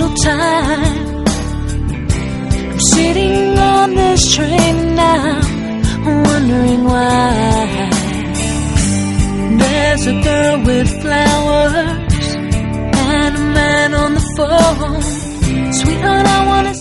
time. I'm sitting on this train now, wondering why. There's a girl with flowers and a man on the phone. Sweetheart, I wanna